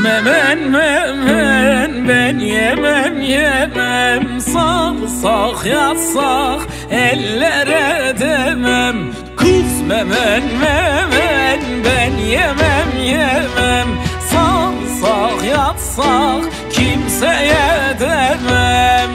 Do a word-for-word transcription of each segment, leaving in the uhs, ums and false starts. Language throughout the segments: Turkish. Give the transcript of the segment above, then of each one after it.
memen memen ben yemem yemem, sarsak yatsak ellere demem. Kız memen memen ben yemem yemem, sarsak yatsak kimseye demem.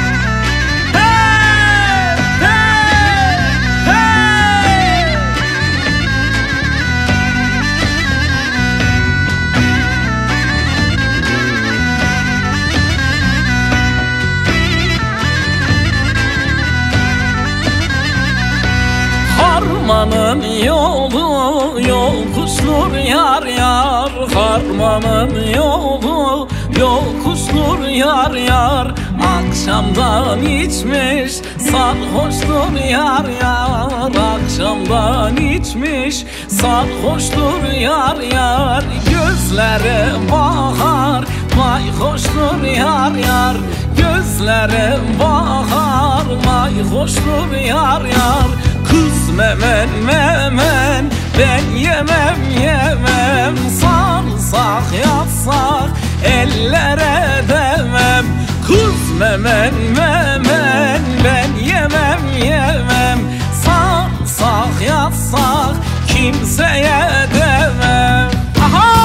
Harmanın yolu yokuştur yar yar, harmanın yolu yokuştur yar yar. Akşamdan içmiş sarhoştur yar yar, akşamdan içmiş sarhoştur yar yar. Gözlere bakar mayhoştur yar yar, gözlere bakar mayhoştur yar yar. Kız memen memen ben yemem yemem, sarsak yatsak ellere demem. Kız memen memen ben yemem yemem, sarsak yatsak kimseye demem. Aha!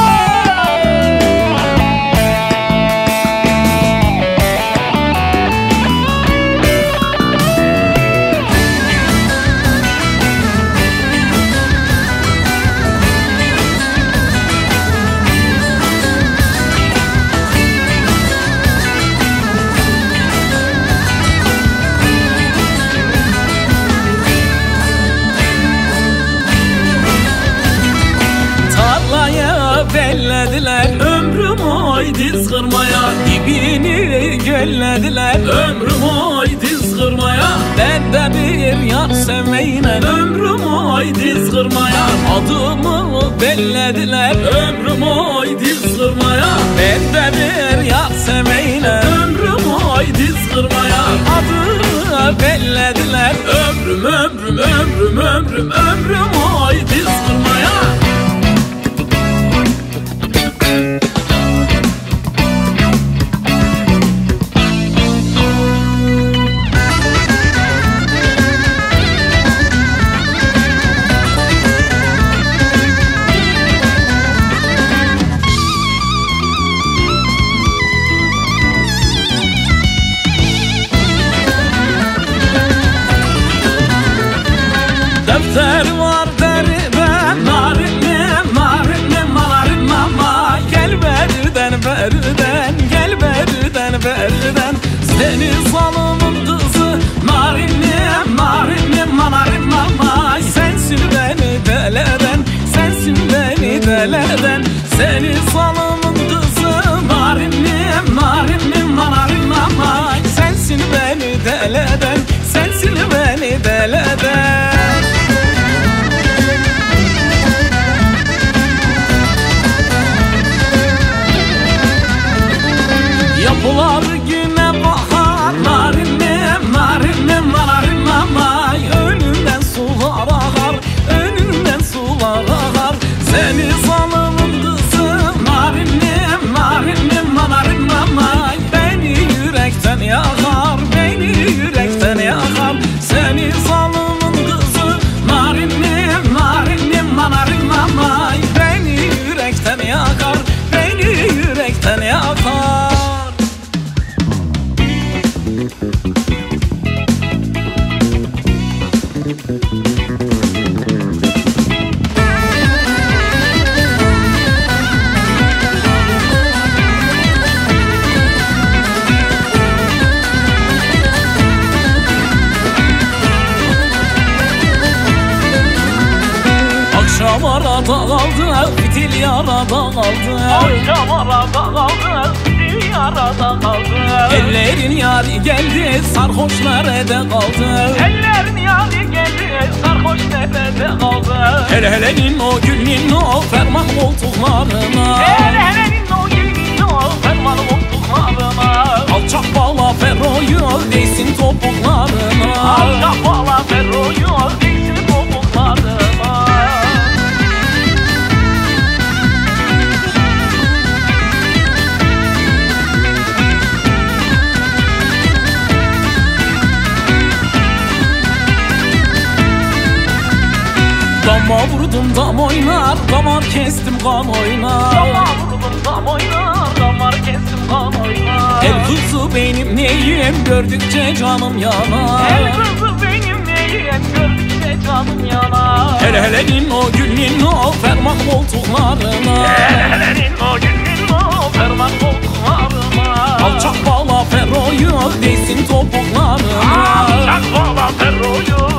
Bellediler ömrüm oy diz kırmaya, dibini göllediler ömrüm oy diz kırmaya. Ben de bir yar sevmeyle ömrüm oy diz kırmaya, adımı bellediler ömrüm oy diz kırmaya. Ben de bir yar sevmeyle ömrüm oy diz kırmaya, adımı bellediler ömrüm ömrüm ömrüm ömrüm ömrüm oy diz kırmaya. Defter var deriden narinim narinim narinim ama, gel beriden beriden gel beriden beriden. Seni zalımın kızı narinim narinim narinim ama, sensin beni deleden sensin beni deleden. Seni zalımın kızı narinim narinim narinim ama, sensin beni deleden sensin beni deleden. Yapılar güne bakar narinim narinim narinim ama, önünden sular akar önünden sular akar. Seni zalımın kızı narinim narinim narinim ama, beni yürekten yakar beni yürekten yakar. Seni zalımın kızı narinim narinim narinim ama, beni yürekten yakar beni yürekten yakar. Akşam arada kaldı, fitil yarada kaldı. Akşam arada kaldı, fitil yarada kaldı. Ellerin yari geldi, sarhoş nerede kaldı? Ellerin yari geldi, sarhoş nerede kaldı? Hele helenin o gülün o ferman koltuklarına, Hele helenin o gülün o ferman koltuklarına. Alçak bağla ferroyu değsin topuklarına, Alçak bağla ferroyu değsin topuklarına. vurdum dam oynar, damar kestim kan oynar. Dama vurdum dam oynar, damar kestim kan oynar. El kızı benim neyim, gördükçe canım yanar. El kızı benim neyim, gördükçe canım yanar. Hele helenin o günün o ferman koltuklarına. Hele helenin o günün o ferman koltuklarına. Alçak bağla Ferro'yu değsin topuklarına. Alçak bağla Ferro'yu